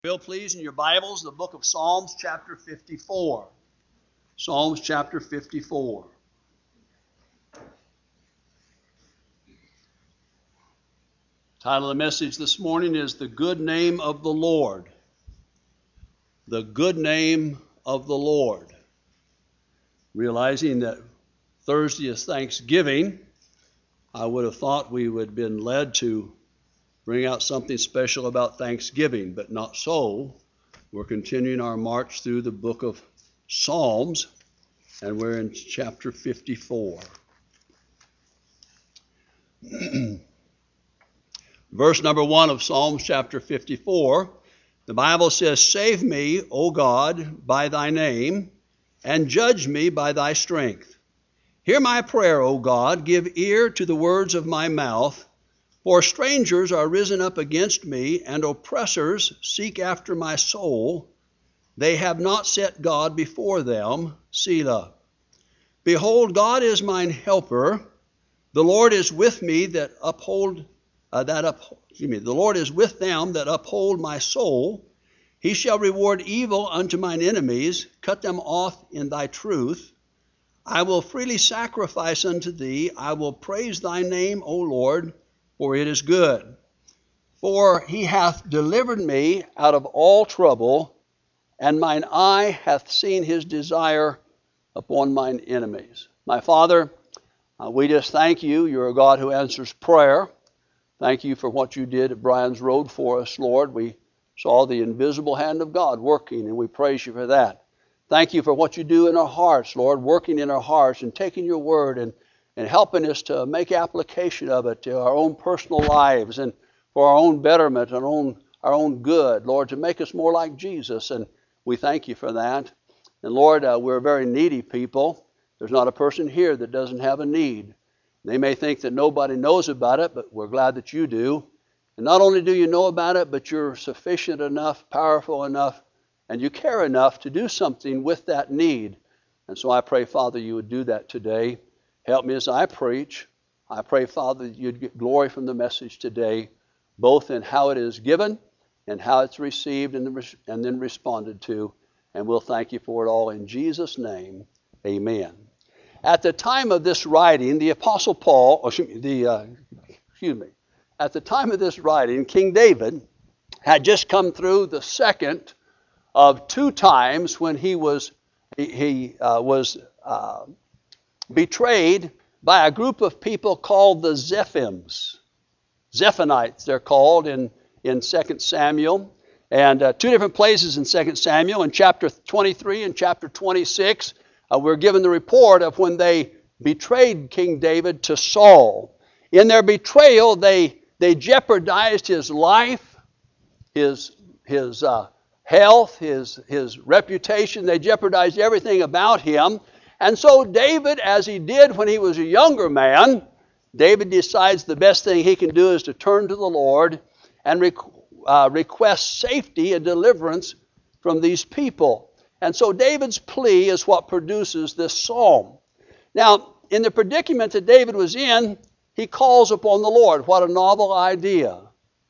Will, please, in your Bibles, the book of Psalms, chapter 54. Psalms, chapter 54. Title of the message this morning is The Good Name of the Lord. The Good Name of the Lord. Realizing that Thursday is Thanksgiving, I would have thought we would have been led to bring out something special about Thanksgiving, but not so. We're continuing our march through the book of Psalms, and we're in chapter 54. Verse number 1 of Psalms chapter 54, the Bible says, "Save me, O God, by thy name, and judge me by thy strength. Hear my prayer, O God, give ear to the words of my mouth. For strangers are risen up against me, and oppressors seek after my soul. They have not set God before them. Selah. Behold, God is mine helper. The Lord is with me the Lord is with them that uphold my soul. He shall reward evil unto mine enemies, cut them off in thy truth. I will freely sacrifice unto thee. I will praise thy name, O Lord, for it is good. For he hath delivered me out of all trouble, and mine eye hath seen his desire upon mine enemies." My Father, we just thank you. You're a God who answers prayer. Thank you for what you did at Bryan's Road for us, Lord. We saw the invisible hand of God working, and we praise you for that. Thank you for what you do in our hearts, Lord, working in our hearts and taking your word and helping us to make application of it to our own personal lives and for our own betterment and our own good, Lord, to make us more like Jesus. And we thank you for that. And Lord, we're a very needy people. There's not a person here that doesn't have a need. They may think that nobody knows about it, but we're glad that you do. And not only do you know about it, but you're sufficient enough, powerful enough, and you care enough to do something with that need. And so I pray, Father, you would do that today. Help me as I preach. I pray, Father, that you'd get glory from the message today, both in how it is given and how it's received and then responded to. And we'll thank you for it all in Jesus' name. Amen. At the time of this writing, the Apostle Paul, at the time of this writing, King David had just come through the second of two times when he was betrayed by a group of people called the Zephims. Zephonites, they're called in 2 Samuel. And two different places in 2 Samuel, in chapter 23 and chapter 26, we're given the report of when they betrayed King David to Saul. In their betrayal, they jeopardized his life, his health, his reputation. They jeopardized everything about him. And so David, as he did when he was a younger man, David decides the best thing he can do is to turn to the Lord and request safety and deliverance from these people. And so David's plea is what produces this psalm. Now, in the predicament that David was in, he calls upon the Lord. What a novel idea.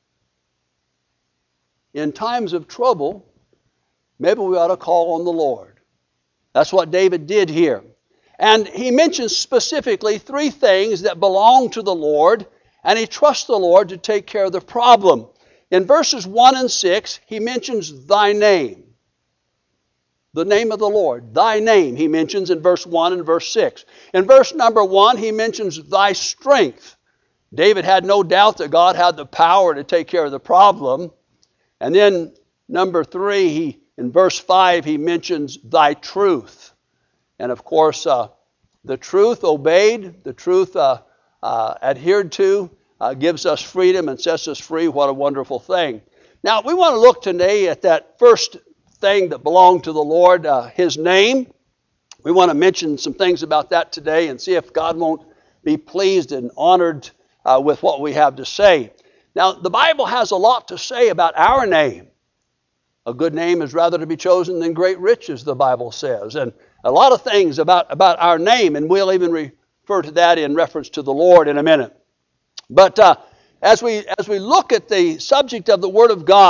In times of trouble, maybe we ought to call on the Lord. That's what David did here. And he mentions specifically three things that belong to the Lord, and he trusts the Lord to take care of the problem. In verses 1 and 6, he mentions thy name. The name of the Lord. Thy name, he mentions in verse 1 and verse 6. In verse number 1, he mentions thy strength. David had no doubt that God had the power to take care of the problem. And then number 3, in verse 5, he mentions thy truth. And of course, the truth obeyed, the truth adhered to, gives us freedom and sets us free. What a wonderful thing. Now, we want to look today at that first thing that belonged to the Lord, his name. We want to mention some things about that today and see if God won't be pleased and honored with what we have to say. Now, the Bible has a lot to say about our name. A good name is rather to be chosen than great riches, the Bible says. And a lot of things about our name, and we'll even refer to that in reference to the Lord in a minute. But as we look at the subject of the Word of God,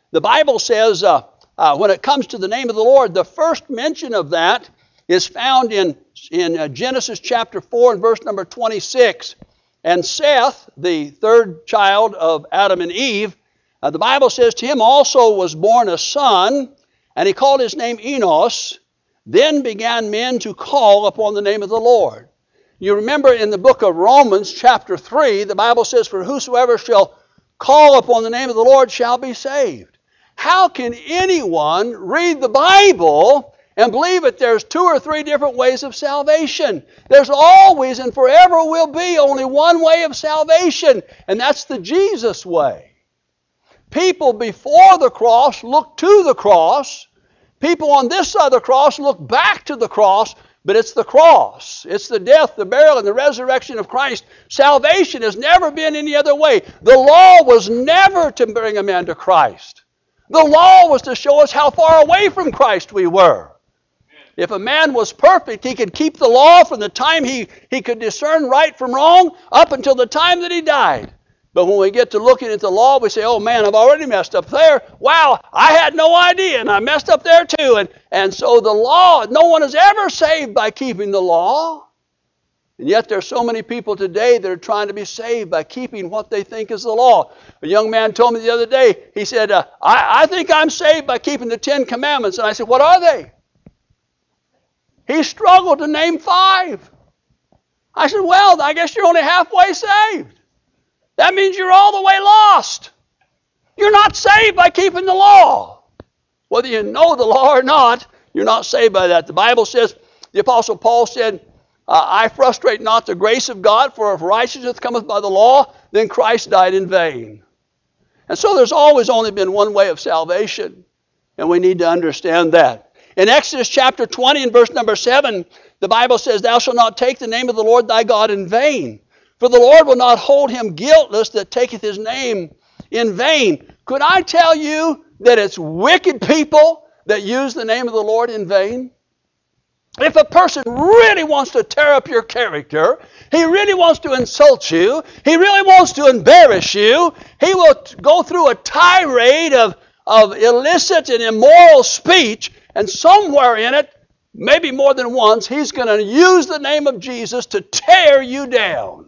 The Bible says when it comes to the name of the Lord, the first mention of that is found in Genesis chapter 4 and verse number 26. And Seth, the third child of Adam and Eve, the Bible says to him also was born a son, and he called his name Enos. Then began men to call upon the name of the Lord. You remember in the book of Romans chapter 3, the Bible says, for whosoever shall call upon the name of the Lord shall be saved. How can anyone read the Bible and believe that there's 2 or 3 different ways of salvation? There's always and forever will be only one way of salvation, and that's the Jesus way. People before the cross look to the cross. People on this side of the cross look back to the cross, but it's the cross. It's the death, the burial, and the resurrection of Christ. Salvation has never been any other way. The law was never to bring a man to Christ. The law was to show us how far away from Christ we were. If a man was perfect, he could keep the law from the time he could discern right from wrong up until the time that he died. But when we get to looking at the law, we say, oh man, I've already messed up there. Wow, I had no idea, and I messed up there too. And so the law, no one is ever saved by keeping the law. And yet there's so many people today that are trying to be saved by keeping what they think is the law. A young man told me the other day, he said, I think I'm saved by keeping the 10 Commandments. And I said, what are they? He struggled to name 5. I said, well, I guess you're only halfway saved. That means you're all the way lost. You're not saved by keeping the law. Whether you know the law or not, you're not saved by that. The Bible says, the Apostle Paul said, I frustrate not the grace of God, for if righteousness cometh by the law, then Christ died in vain. And so there's always only been one way of salvation, and we need to understand that. In Exodus chapter 20 and verse number 7, the Bible says, thou shalt not take the name of the Lord thy God in vain. For the Lord will not hold him guiltless that taketh his name in vain. Could I tell you that it's wicked people that use the name of the Lord in vain? If a person really wants to tear up your character, he really wants to insult you, he really wants to embarrass you, he will go through a tirade of illicit and immoral speech, and somewhere in it, maybe more than once, he's going to use the name of Jesus to tear you down.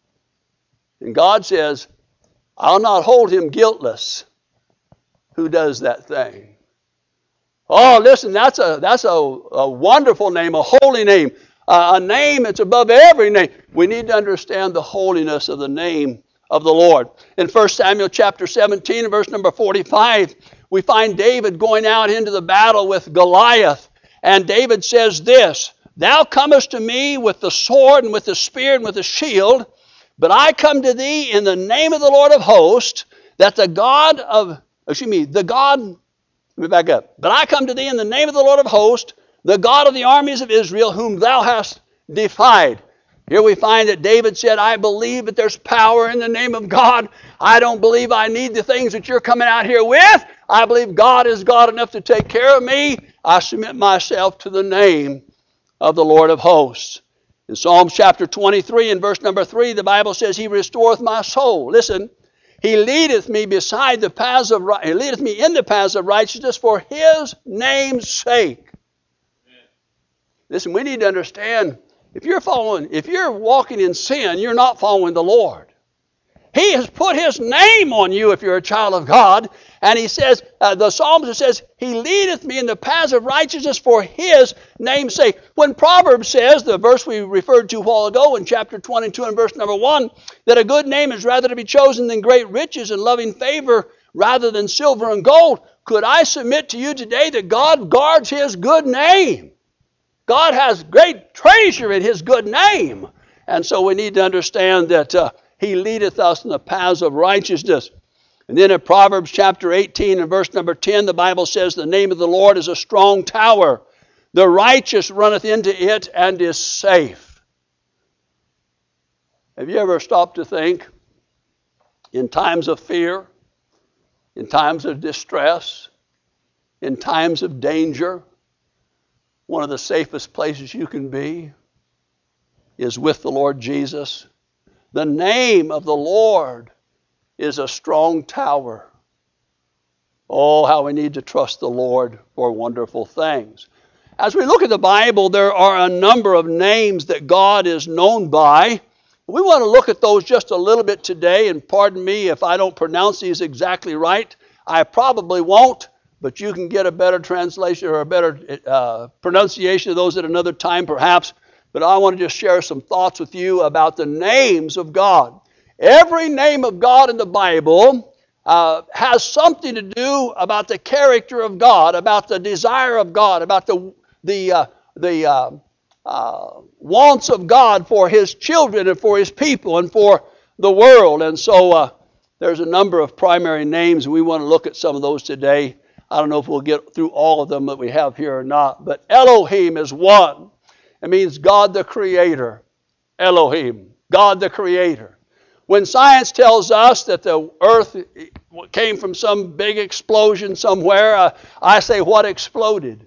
And God says, I'll not hold him guiltless who does that thing. Oh, listen, that's a wonderful name, a holy name, a name that's above every name. We need to understand the holiness of the name of the Lord. In 1 Samuel chapter 17 and verse number 45, we find David going out into the battle with Goliath. And David says this, thou comest to me with the sword and with the spear and with the shield, but I come to thee in the name of the Lord of hosts, that let me back up. But I come to thee in the name of the Lord of hosts, the God of the armies of Israel, whom thou hast defied. Here we find that David said, I believe that there's power in the name of God. I don't believe I need the things that you're coming out here with. I believe God is God enough to take care of me. I submit myself to the name of the Lord of hosts. In Psalms chapter 23 and verse number 3, the Bible says, he restoreth my soul. Listen, he leadeth me beside the paths of he leadeth me in the paths of righteousness for his name's sake. Amen. Listen, we need to understand, if you're walking in sin, you're not following the Lord. He has put his name on you if you're a child of God. And he says, the psalmist says, he leadeth me in the paths of righteousness for his name's sake. When Proverbs says, the verse we referred to a while ago in chapter 22 and verse number 1, that a good name is rather to be chosen than great riches and loving favor rather than silver and gold, could I submit to you today that God guards his good name? God has great treasure in his good name. And so we need to understand that he leadeth us in the paths of righteousness. And then in Proverbs chapter 18 and verse number 10, the Bible says, the name of the Lord is a strong tower. The righteous runneth into it and is safe. Have you ever stopped to think, in times of fear, in times of distress, in times of danger, one of the safest places you can be is with the Lord Jesus? The name of the Lord is a strong tower. Oh, how we need to trust the Lord for wonderful things. As we look at the Bible, there are a number of names that God is known by. We want to look at those just a little bit today, and pardon me if I don't pronounce these exactly right. I probably won't, but you can get a better translation or a better pronunciation of those at another time perhaps. But I want to just share some thoughts with you about the names of God. Every name of God in the Bible has something to do about the character of God, about the desire of God, about the wants of God for His children and for His people and for the world. And so there's a number of primary names, and we want to look at some of those today. I don't know if we'll get through all of them that we have here or not, but Elohim is one. It means God the Creator. Elohim, God the Creator. When science tells us that the earth came from some big explosion somewhere, I say, what exploded?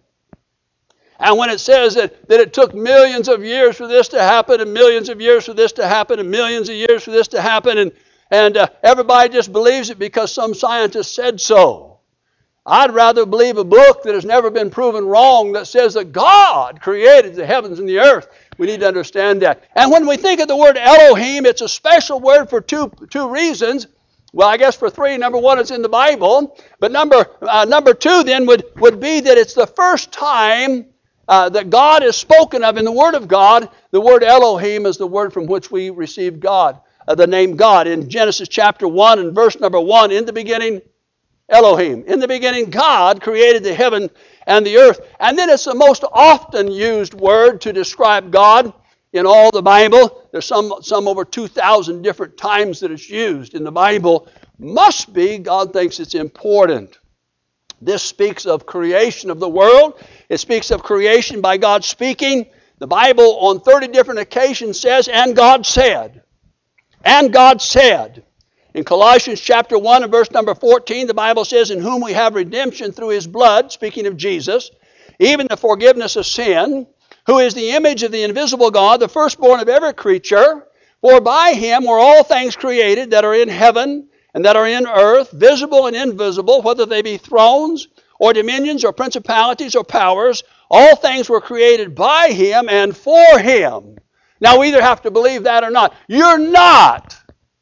And when it says that it took millions of years for this to happen, and millions of years for this to happen, and millions of years for this to happen, and everybody just believes it because some scientist said so. I'd rather believe a book that has never been proven wrong that says that God created the heavens and the earth. We need to understand that. And when we think of the word Elohim, it's a special word for two reasons. Well, I guess for three. Number one, it's in the Bible. But number two then would be that it's the first time that God is spoken of in the Word of God. The word Elohim is the word from which we receive God, the name God. In Genesis chapter 1 and verse number 1, in the beginning, Elohim. In the beginning, God created the heaven and the earth. And then it's the most often used word to describe God in all the Bible. There's some over 2,000 different times that it's used in the Bible. Must be, God thinks it's important. This speaks of creation of the world. It speaks of creation by God speaking. The Bible on 30 different occasions says, and God said. And God said. In Colossians chapter 1 and verse number 14, the Bible says, in whom we have redemption through His blood, speaking of Jesus, even the forgiveness of sin, who is the image of the invisible God, the firstborn of every creature. For by Him were all things created that are in heaven and that are in earth, visible and invisible, whether they be thrones or dominions or principalities or powers. All things were created by Him and for Him. Now we either have to believe that or not. You're not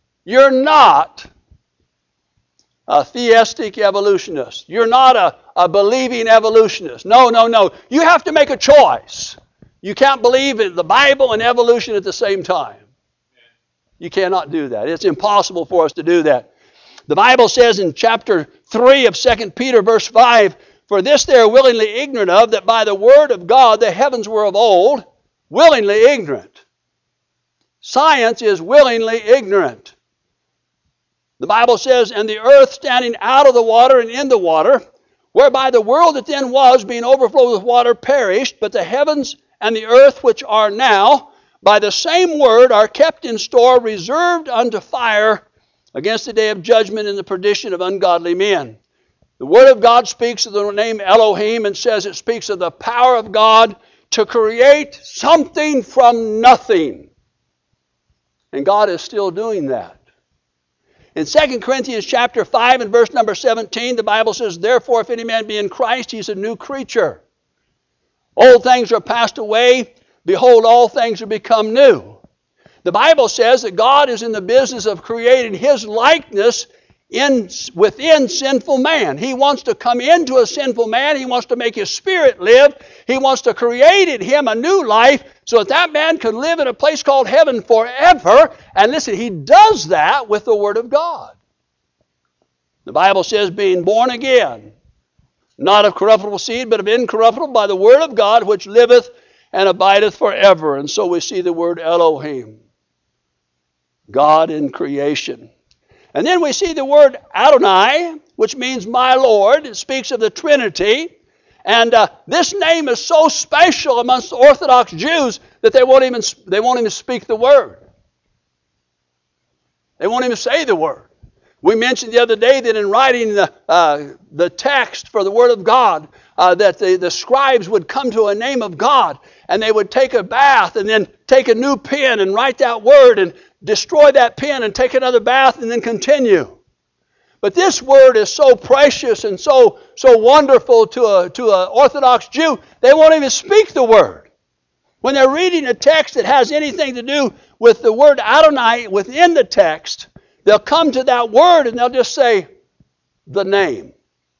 a theistic evolutionist. You're not a believing evolutionist. No. You have to make a choice. You can't believe in the Bible and evolution at the same time. You cannot do that. It's impossible for us to do that. The Bible says in chapter 3 of 2 Peter verse 5, for this they are willingly ignorant of, that by the word of God the heavens were of old, willingly ignorant. Science is willingly ignorant. The Bible says, and the earth standing out of the water and in the water, whereby the world that then was, being overflowed with water, perished, but the heavens and the earth which are now, by the same word, are kept in store, reserved unto fire, against the day of judgment and the perdition of ungodly men. The Word of God speaks of the name Elohim and says it speaks of the power of God to create something from nothing. And God is still doing that. In 2 Corinthians chapter 5 and verse number 17, the Bible says, therefore, if any man be in Christ, he's a new creature. Old things are passed away. Behold, all things are become new. The Bible says that God is in the business of creating His likeness within sinful man. He wants to come into a sinful man. He wants to make his spirit live. He wants to create in him a new life so that man can live in a place called heaven forever. And listen, He does that with the Word of God. The Bible says, being born again, not of corruptible seed, but of incorruptible, by the Word of God, which liveth and abideth forever. And so we see the word Elohim, God in creation. And then we see the word Adonai, which means my Lord. It speaks of the Trinity. And this name is so special amongst the Orthodox Jews that they won't even speak the word. They won't even say the word. We mentioned the other day that in writing the text for the Word of God, that the scribes would come to a name of God, and they would take a bath and then take a new pen and write that word and destroy that pen and take another bath and then continue. But this word is so precious and so wonderful to an Orthodox Jew, they won't even speak the word. When they're reading a text that has anything to do with the word Adonai within the text, they'll come to that word and they'll just say, the name.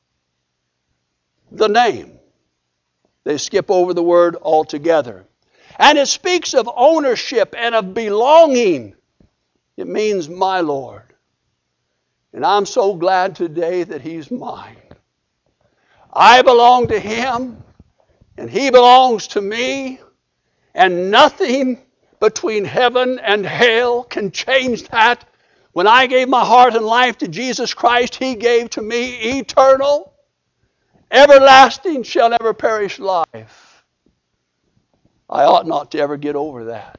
The name. They skip over the word altogether. And it speaks of ownership and of belonging. It means my Lord. And I'm so glad today that He's mine. I belong to Him, and He belongs to me, and nothing between heaven and hell can change that. When I gave my heart and life to Jesus Christ, He gave to me eternal, everlasting, shall never perish life. I ought not to ever get over that.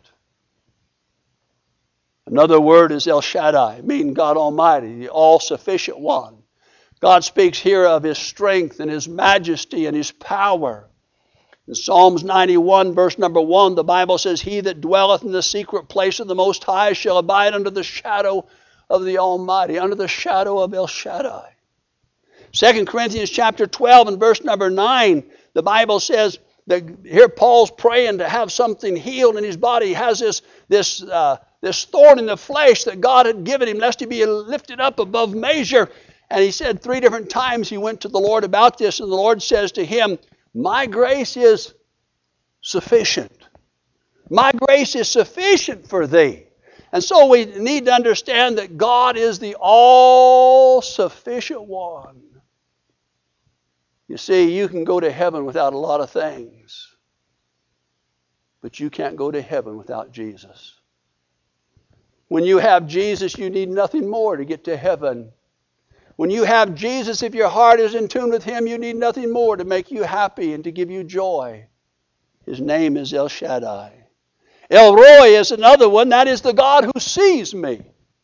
Another word is El Shaddai, meaning God Almighty, the all-sufficient one. God speaks here of His strength and His majesty and His power. In Psalms 91, verse number 1, the Bible says, He that dwelleth in the secret place of the Most High shall abide under the shadow of the Almighty, under the shadow of El Shaddai. 2 Corinthians chapter 12 and verse number 9, the Bible says that here Paul's praying to have something healed in his body. He has this thorn in the flesh that God had given him, lest he be lifted up above measure. And he said 3 different times he went to the Lord about this, and the Lord says to him, my grace is sufficient. My grace is sufficient for thee. And so we need to understand that God is the all-sufficient one. You see, you can go to heaven without a lot of things, but you can't go to heaven without Jesus. When you have Jesus, you need nothing more to get to heaven. When you have Jesus, if your heart is in tune with Him, you need nothing more to make you happy and to give you joy. His name is El Shaddai. El Roi is another one. That is the God who sees me.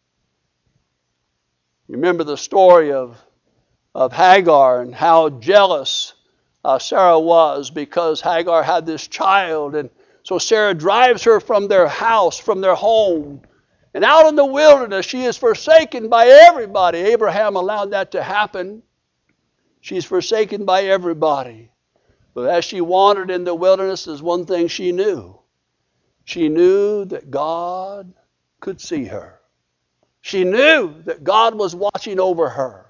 You remember the story of Hagar and how jealous Sarah was because Hagar had this child. And so Sarah drives her from their house, from their home. And out in the wilderness, she is forsaken by everybody. Abraham allowed that to happen. She's forsaken by everybody. But as she wandered in the wilderness, there's one thing she knew. She knew that God could see her. She knew that God was watching over her.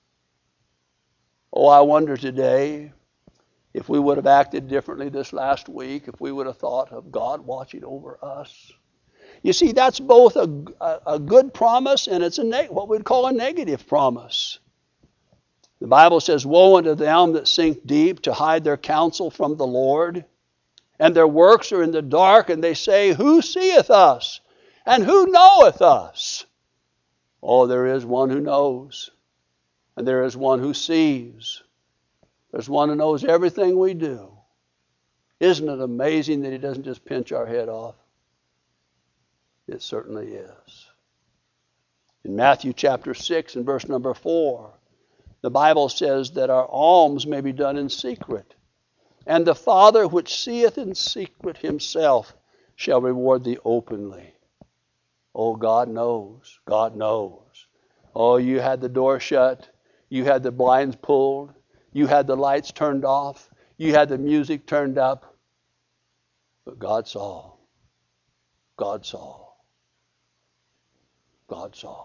Oh, I wonder today if we would have acted differently this last week, if we would have thought of God watching over us. You see, that's both a good promise and it's what we'd call a negative promise. The Bible says, woe unto them that sink deep to hide their counsel from the Lord. And their works are in the dark, and they say, who seeth us? And who knoweth us? Oh, there is one who knows. And there is one who sees. There's one who knows everything we do. Isn't it amazing that He doesn't just pinch our head off? It certainly is. In Matthew chapter 6 and verse number 4, the Bible says that our alms may be done in secret. And the Father which seeth in secret Himself shall reward thee openly. Oh, God knows. God knows. Oh, you had the door shut. You had the blinds pulled. You had the lights turned off. You had the music turned up. But God saw. God saw. God saw.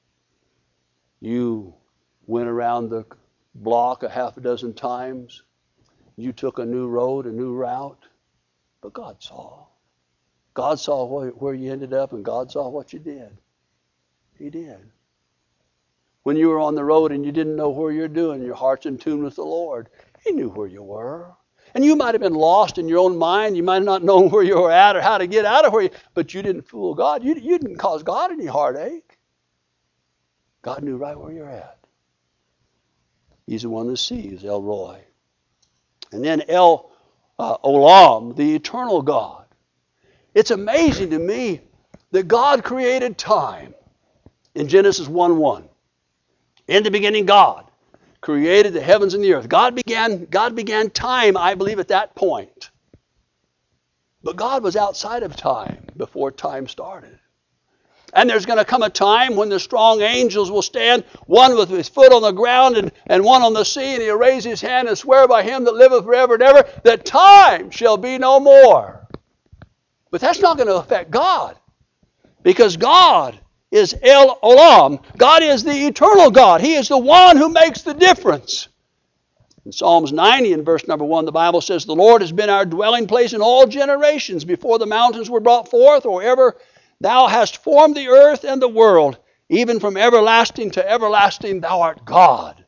You went around the block a half a dozen times. You took a new road, a new route. But God saw. God saw where you ended up, and God saw what you did. He did. When you were on the road and you didn't know where you're doing, your heart's in tune with the Lord. He knew where you were. And you might have been lost in your own mind. You might have not known where you were at or how to get out of where you, but you didn't fool God. You didn't cause God any heartache. God knew right where you're at. He's the one that sees, El Roi. And then El Olam, the eternal God. It's amazing to me that God created time in Genesis 1:1. In the beginning, God created the heavens and the earth. God began time, I believe, at that point. But God was outside of time before time started. And there's going to come a time when the strong angels will stand, one with his foot on the ground and one on the sea, and he'll raise his hand and swear by him that liveth forever and ever, that time shall be no more. But that's not going to affect God, because God is El Olam. God is the eternal God. He is the one who makes the difference. In Psalms 90 and verse number 1, the Bible says, the Lord has been our dwelling place in all generations, before the mountains were brought forth, or ever thou hast formed the earth and the world. Even from everlasting to everlasting, thou art God.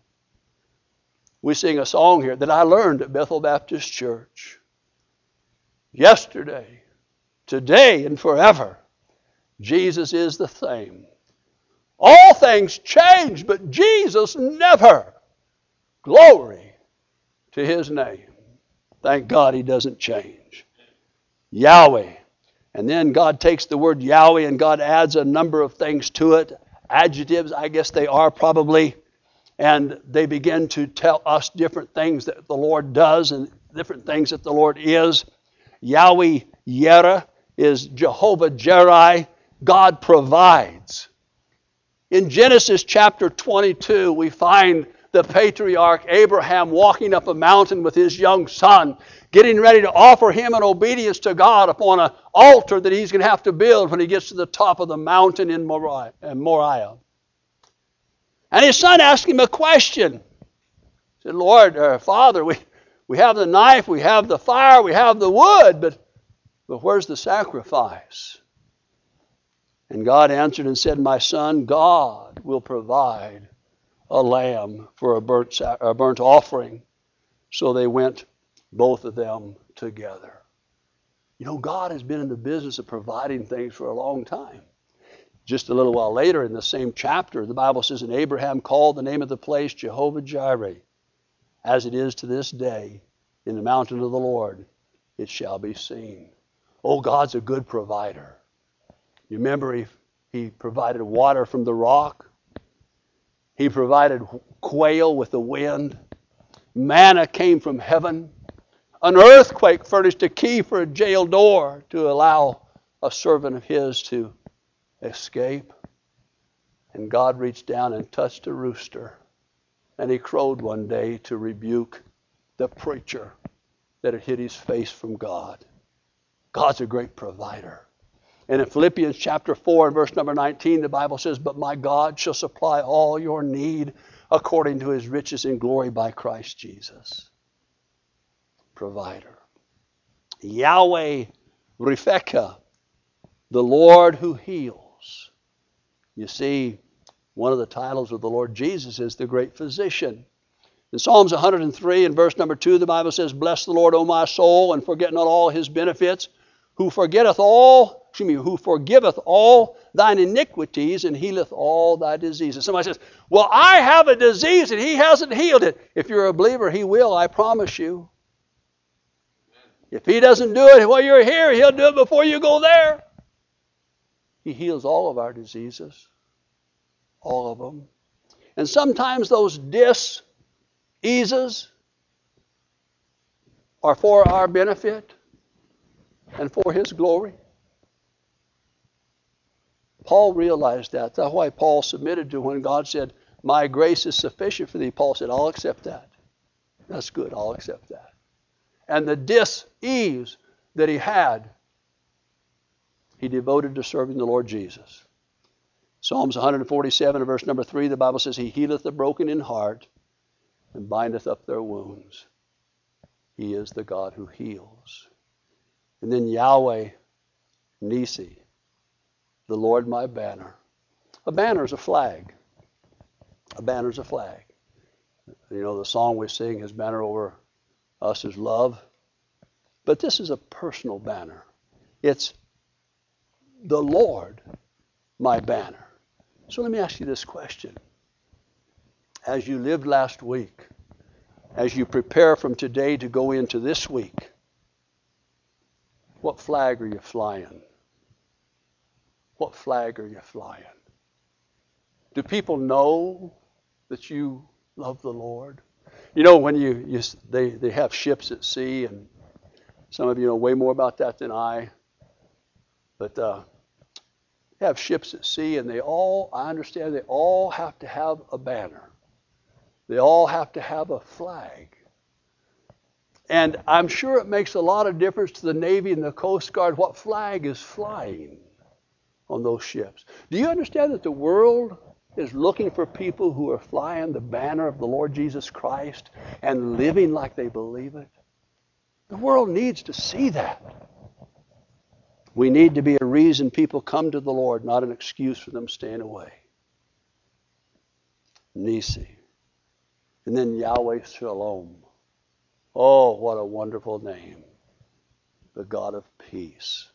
We sing a song here that I learned at Bethel Baptist Church. Yesterday, today, and forever, Jesus is the same. All things change, but Jesus never. Glory to his name. Thank God he doesn't change. Yahweh. And then God takes the word Yahweh and God adds a number of things to it. Adjectives, I guess they are probably. And they begin to tell us different things that the Lord does and different things that the Lord is. Yahweh Yireh is Jehovah Jireh. God provides. In Genesis chapter 22, we find the patriarch Abraham walking up a mountain with his young son, getting ready to offer him an obedience to God upon an altar that he's going to have to build when he gets to the top of the mountain in Moriah. And his son asked him a question. He said, Lord, Father, we have the knife, we have the fire, we have the wood, but where's the sacrifice? And God answered and said, my son, God will provide a lamb for a burnt offering. So they went, both of them, together. You know, God has been in the business of providing things for a long time. Just a little while later in the same chapter, the Bible says, and Abraham called the name of the place Jehovah Jireh, as it is to this day, in the mountain of the Lord, it shall be seen. Oh, God's a good provider. You remember he provided water from the rock. He provided quail with the wind. Manna came from heaven. An earthquake furnished a key for a jail door to allow a servant of his to escape. And God reached down and touched a rooster. And he crowed one day to rebuke the preacher that had hid his face from God. God's a great provider. And in Philippians chapter 4 and verse number 19, the Bible says, but my God shall supply all your need according to his riches in glory by Christ Jesus. Provider. Yahweh Rephekah, the Lord who heals. You see, one of the titles of the Lord Jesus is the great physician. In Psalms 103 and verse number 2, the Bible says, bless the Lord, O my soul, and forget not all his benefits, who forgiveth all thine iniquities and healeth all thy diseases. Somebody says, well, I have a disease and he hasn't healed it. If you're a believer, he will, I promise you. If he doesn't do it while you're here, he'll do it before you go there. He heals all of our diseases. All of them. And sometimes those dis-eases are for our benefit and for his glory. Paul realized that. That's why Paul submitted to when God said, my grace is sufficient for thee. Paul said, I'll accept that. That's good, I'll accept that. And the dis-ease that he had, he devoted to serving the Lord Jesus. Psalms 147 and verse number 3, the Bible says, he healeth the broken in heart and bindeth up their wounds. He is the God who heals. And then Yahweh Nisi, the Lord my banner. A banner is a flag. A banner is a flag. You know, the song we sing, his banner over us is love. But this is a personal banner. It's the Lord my banner. So let me ask you this question. As you lived last week, as you prepare from today to go into this week, what flag are you flying? What flag are you flying? Do people know that you love the Lord? You know, when they have ships at sea, and some of you know way more about that than I. But have ships at sea, and I understand they all have to have a banner. They all have to have a flag. And I'm sure it makes a lot of difference to the Navy and the Coast Guard what flag is flying on those ships. Do you understand that the world is looking for people who are flying the banner of the Lord Jesus Christ and living like they believe it? The world needs to see that. We need to be a reason people come to the Lord, not an excuse for them staying away. Nisi. And then Yahweh Shalom. Oh, what a wonderful name. The God of peace.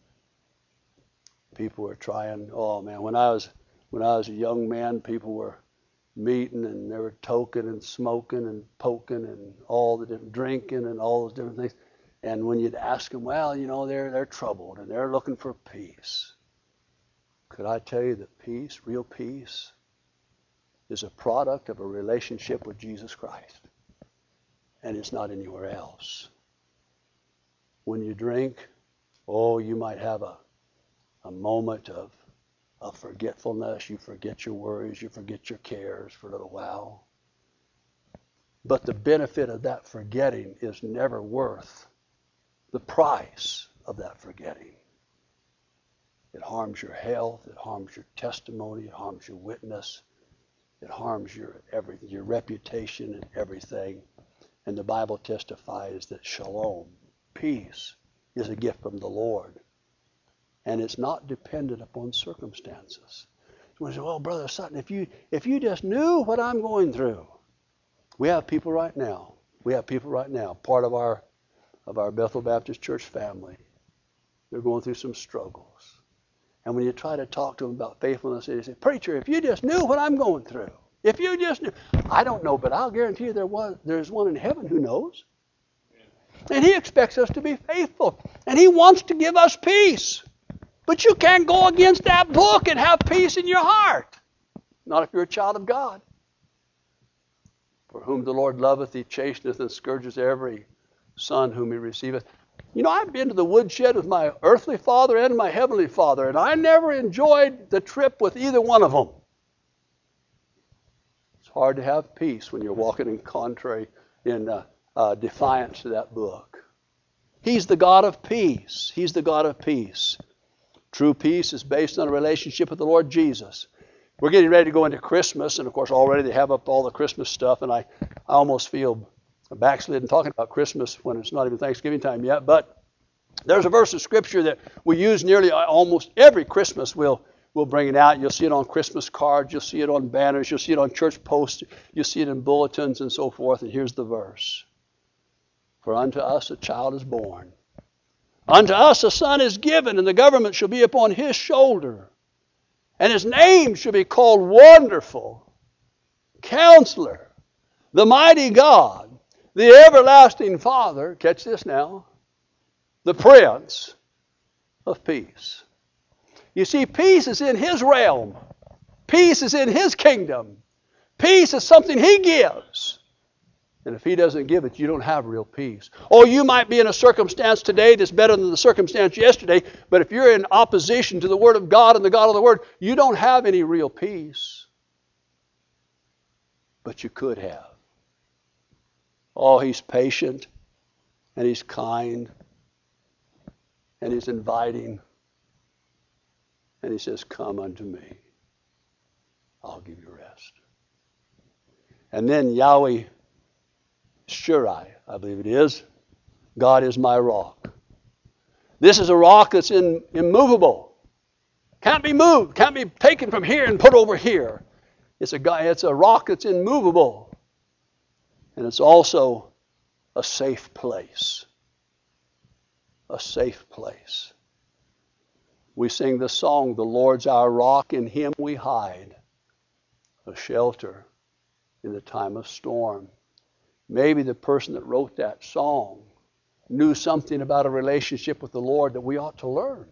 People were trying, oh man, when I was a young man, people were meeting and they were toking and smoking and poking and all the different drinking and all those different things. And when you'd ask them, well, you know, they're troubled and they're looking for peace. Could I tell you that peace, real peace, is a product of a relationship with Jesus Christ. And it's not anywhere else. When you drink, oh, you might have a moment of forgetfulness. You forget your worries. You forget your cares for a little while. But the benefit of that forgetting is never worth the price of that forgetting. It harms your health. It harms your testimony. It harms your witness. It harms your everything, your reputation and everything. And the Bible testifies that shalom, peace, is a gift from the Lord. And it's not dependent upon circumstances. Someone says, well, Brother Sutton, if you just knew what I'm going through. We have people right now, part of our Bethel Baptist Church family. They're going through some struggles. And when you try to talk to them about faithfulness, they say, preacher, if you just knew what I'm going through. If you just knew. I don't know, but I'll guarantee you there's one in heaven who knows. And he expects us to be faithful. And he wants to give us peace. But you can't go against that book and have peace in your heart. Not if you're a child of God. For whom the Lord loveth, he chasteneth and scourgeth every son whom he receiveth. You know, I've been to the woodshed with my earthly father and my heavenly father, and I never enjoyed the trip with either one of them. It's hard to have peace when you're walking in defiance to that book. He's the God of peace. He's the God of peace. True peace is based on a relationship with the Lord Jesus. We're getting ready to go into Christmas, and of course already they have up all the Christmas stuff, and I almost feel backslidden talking about Christmas when it's not even Thanksgiving time yet. But there's a verse of Scripture that we use nearly almost every Christmas. We'll bring it out. You'll see it on Christmas cards. You'll see it on banners. You'll see it on church posts. You'll see it in bulletins and so forth. And here's the verse. For unto us a child is born. Unto us a son is given, and the government shall be upon his shoulder. And his name shall be called Wonderful, Counselor, the Mighty God, the Everlasting Father, catch this now, the Prince of Peace. You see, peace is in his realm. Peace is in his kingdom. Peace is something he gives. And if he doesn't give it, you don't have real peace. Oh, you might be in a circumstance today that's better than the circumstance yesterday, but if you're in opposition to the Word of God and the God of the Word, you don't have any real peace. But you could have. Oh, he's patient, and he's kind, and he's inviting, and he says, come unto me. I'll give you rest. And then Yahweh Shurai, I believe it is, God is my rock. This is a rock that's immovable. Can't be moved, can't be taken from here and put over here. It's a rock that's immovable. And it's also a safe place. A safe place. We sing the song, the Lord's our rock, in him we hide. A shelter in the time of storm. Maybe the person that wrote that song knew something about a relationship with the Lord that we ought to learn.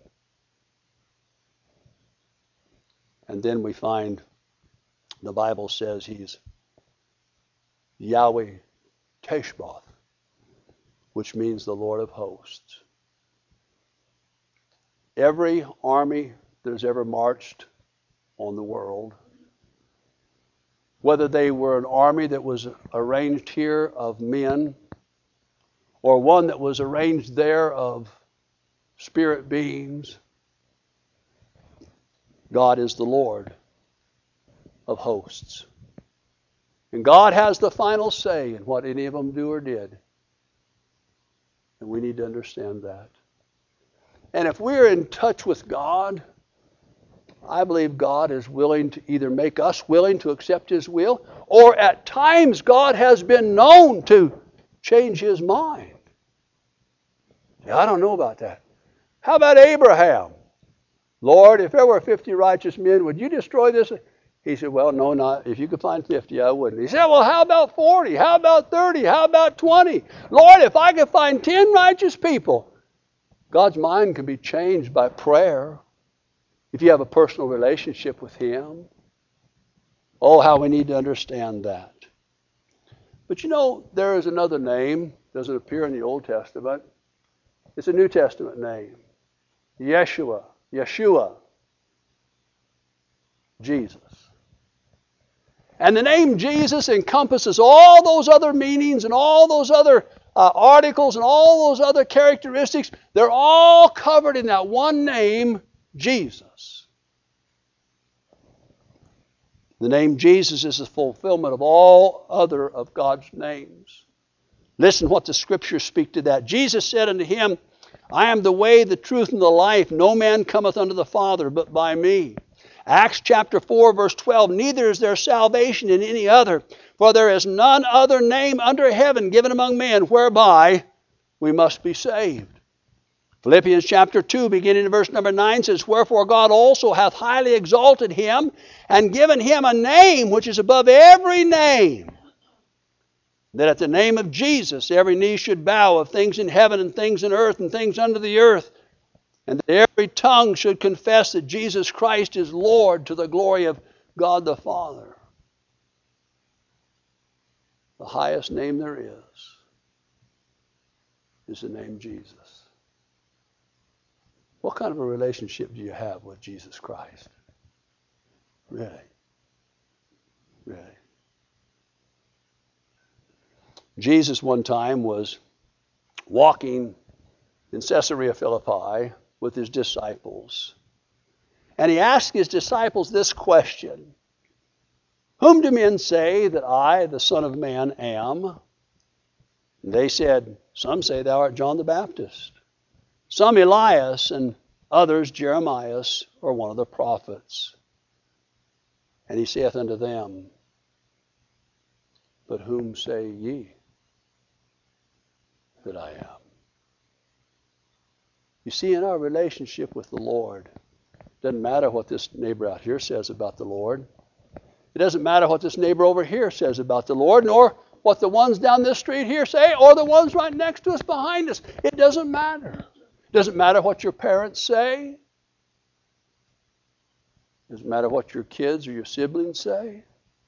And then we find the Bible says he's Yahweh Teshboth, which means the Lord of hosts. Every army that has ever marched on the world. Whether they were an army that was arranged here of men, or one that was arranged there of spirit beings, God is the Lord of hosts. And God has the final say in what any of them do or did. And we need to understand that. And if we're in touch with God, I believe God is willing to either make us willing to accept His will, or at times God has been known to change His mind. Yeah, I don't know about that. How about Abraham? Lord, if there were 50 righteous men, would you destroy this? He said, well, no, not. If you could find 50, I wouldn't. He said, well, how about 40? How about 30? How about 20? Lord, if I could find 10 righteous people. God's mind can be changed by prayer if you have a personal relationship with Him. Oh, how we need to understand that. But you know, there is another name. Doesn't appear in the Old Testament. It's a New Testament name. Yeshua. Jesus. And the name Jesus encompasses all those other meanings and all those other articles and all those other characteristics. They're all covered in that one name, Jesus. The name Jesus is the fulfillment of all other of God's names. Listen what the Scriptures speak to that. Jesus said unto him, I am the way, the truth, and the life. No man cometh unto the Father but by me. Acts chapter 4, verse 12, neither is there salvation in any other, for there is none other name under heaven given among men whereby we must be saved. Philippians chapter 2, beginning in verse number 9, says, wherefore God also hath highly exalted him, and given him a name which is above every name, that at the name of Jesus every knee should bow, of things in heaven and things in earth and things under the earth, and that every tongue should confess that Jesus Christ is Lord, to the glory of God the Father. The highest name there is the name Jesus. What kind of a relationship do you have with Jesus Christ? Really? Really? Jesus one time was walking in Caesarea Philippi with his disciples. And he asked his disciples this question. Whom do men say that I, the Son of Man, am? And they said, some say thou art John the Baptist, some Elias, and others Jeremiah, or one of the prophets. And he saith unto them, but whom say ye that I am? You see, in our relationship with the Lord, it doesn't matter what this neighbor out here says about the Lord. It doesn't matter what this neighbor over here says about the Lord, nor what the ones down this street here say, or the ones right next to us behind us. It doesn't matter. It doesn't matter what your parents say. It doesn't matter what your kids or your siblings say.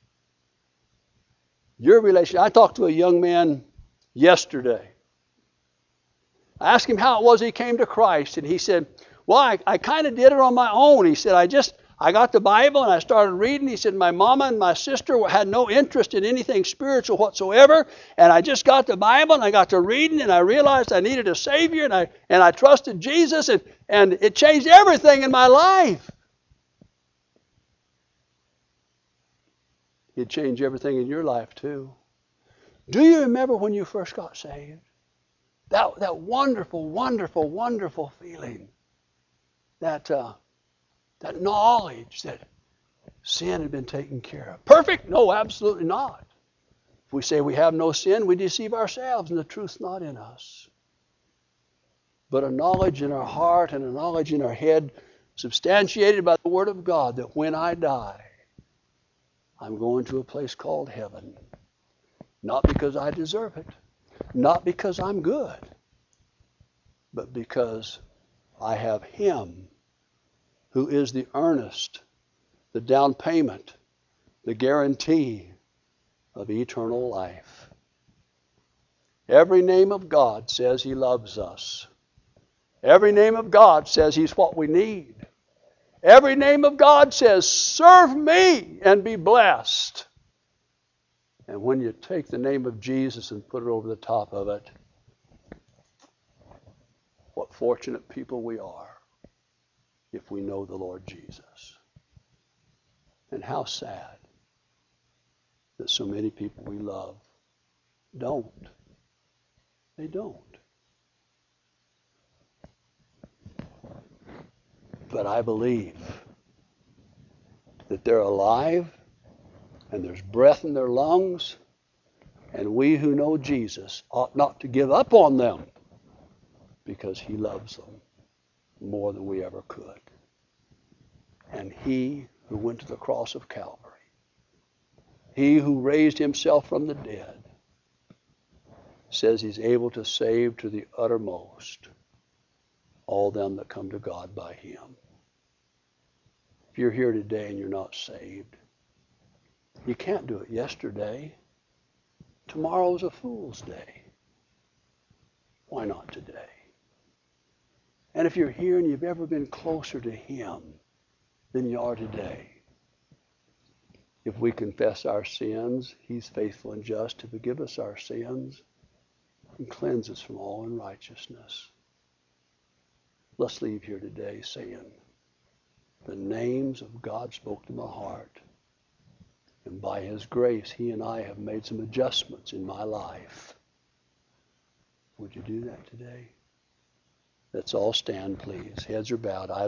Your relationship. I talked to a young man yesterday. I asked him how it was he came to Christ, and he said, well, I kind of did it on my own. He said, I got the Bible and I started reading. He said, my mama and my sister had no interest in anything spiritual whatsoever, and I just got the Bible and I got to reading, and I realized I needed a Savior, and I trusted Jesus, and it changed everything in my life. It'd change everything in your life too. Do you remember when you first got saved? That wonderful, wonderful, wonderful feeling. That knowledge that sin had been taken care of. Perfect? No, absolutely not. If we say we have no sin, we deceive ourselves and the truth's not in us. But a knowledge in our heart and a knowledge in our head, substantiated by the Word of God, that when I die, I'm going to a place called heaven. Not because I deserve it. Not because I'm good. But because I have Him who is the earnest, the down payment, the guarantee of eternal life. Every name of God says He loves us. Every name of God says He's what we need. Every name of God says, serve me and be blessed. And when you take the name of Jesus and put it over the top of it, what fortunate people we are if we know the Lord Jesus. And how sad that so many people we love don't. They don't. But I believe that they're alive and there's breath in their lungs, and we who know Jesus ought not to give up on them because he loves them more than we ever could. And he who went to the cross of Calvary, he who raised himself from the dead, says he's able to save to the uttermost all them that come to God by him. If you're here today and you're not saved, you can't do it yesterday. Tomorrow's a fool's day. Why not today? And if you're here and you've ever been closer to him than you are today, if we confess our sins, he's faithful and just to forgive us our sins and cleanse us from all unrighteousness. Let's leave here today saying, the names of God spoke to my heart. And by his grace, he and I have made some adjustments in my life. Would you do that today? Let's all stand, please. Heads are bowed.